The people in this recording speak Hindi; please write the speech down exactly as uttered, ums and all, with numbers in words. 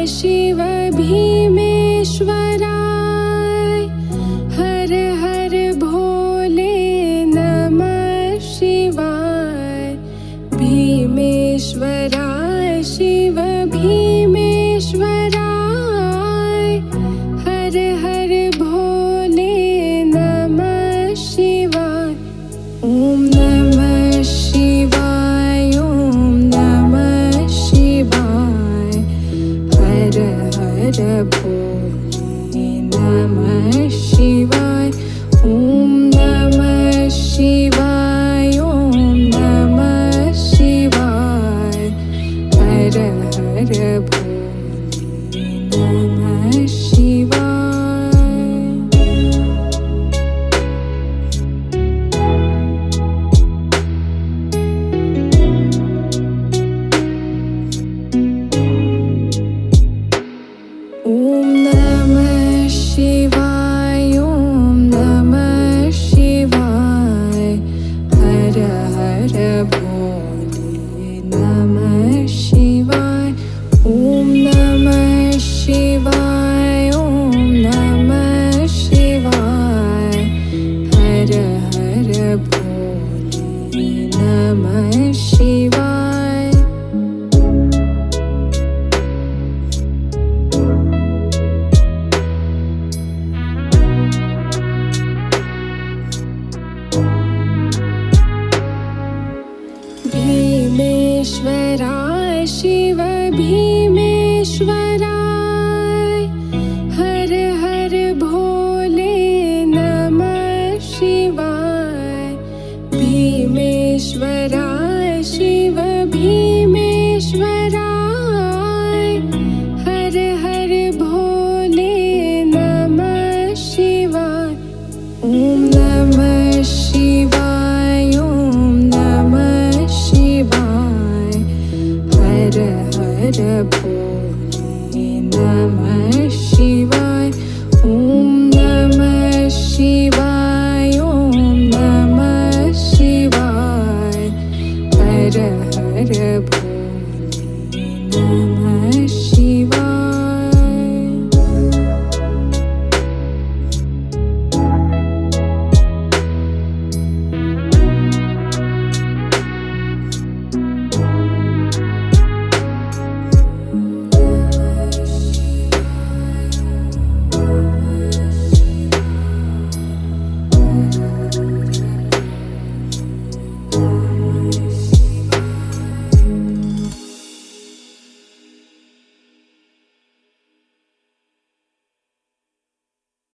शिव भीमेश्वराय हर हर भोले नमः शिवाय। भीमेश्वराय शिव भीमेश्वराय हर हर भोले नमः शिवाय। ओम नमः शिवाय ओम नमः शिवाय हर हर भोले नमः शिवाय। ओम नमः शिवाय ओम नमः शिवाय हर हर भोले नमः शिवाय। ओम नमः शिवाय ओम नमः शिवाय हर हर भोले नमः शिवाय। ओम नमः शिवाय।